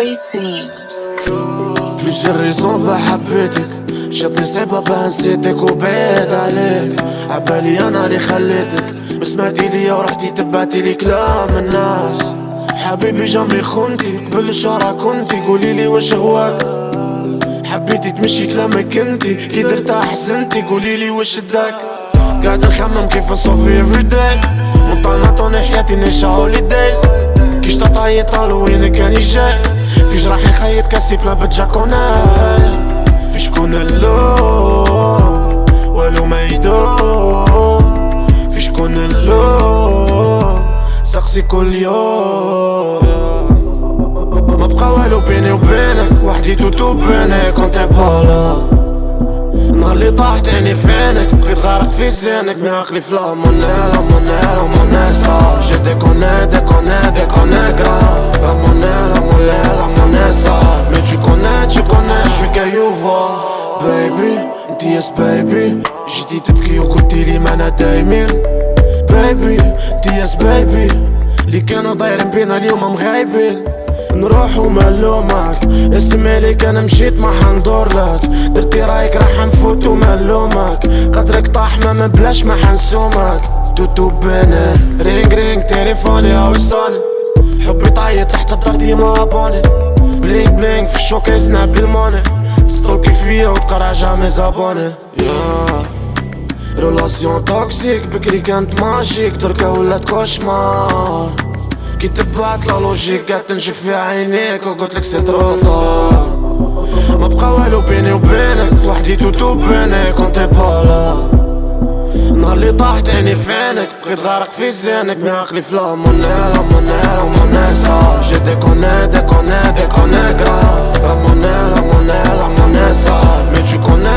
way seems. Plusieurs raisons بحبيتك، جاتني صعيبة باه نسيتك وبعيد عليك. عبالي انا اللي خليتك، ما سمعتي ليا ورحتي تبعتي لي كلام الناس. حبيبي جنبي خنتي قبل شهر كنتي، قوليلي واش غواك. حبيتي تمشي كلامك انتي، كي درتها حسنتي قوليلي واش داك. قاعد نخمم كيف نصوفي everyday، مطنطوني حياتي نعيشها هوليدايز. كي شطط عيط وين كاني جاي، في جراحي خيط كاسي بلا بتجاكوناي. في شكون اللوم والو ما يدوم، في شكون اللوم سقسي كل يوم. ما بقى والو بيني وبينك، وحدي توتو بيني كنت بالا. نهار اللي طاحت عيني فينك، بغيت غارق في زينك، مي عقلي في لامونيل لامونيل لامونيسا. جي ديكوني ديكوني ديكوني كراف، لامونيل لامونيل لامونيسا. مي tu connais شوي كيوفا بيبي انتي يس بيبي. جيتي تبكي وقلتيلي مانا دايمين بيبي انتي يس بيبي. اللي كانوا دايرين بينا اليوم مغايبين. نروح وملومك اسمي ليك انا مشيت ما حندور لك. درتي رايك راح نفوت وملومك، قدرك طاح ما بلاش ما حنسومك. توتو بيني رينج رينج تليفوني او يصوني، حبي طايت تحت الدار ديما ابوني. بلينك بلينك في الشوكيس نعبي الموني، تستولكي فيا وتقرا جامي زابوني. رولاسيون توكسيك بكري كانت ماجيك، تركا ولات كوشمار. كي تبعت لا لوجيك قاعد تنشف في عينيك، وقلتلك سي ترو طار. ما بقى والو بيني وبينك، وحدي توتو بيني كنت بالا. نهار اللي طاحت عيني فينك، بغيت غارق في زينك، مي عقلي في لامونيل لامونيل لامونيسا. جي ديكوني ديكوني ديكوني كراف، لامونيل لامونيل لامونيسا. مي tu connais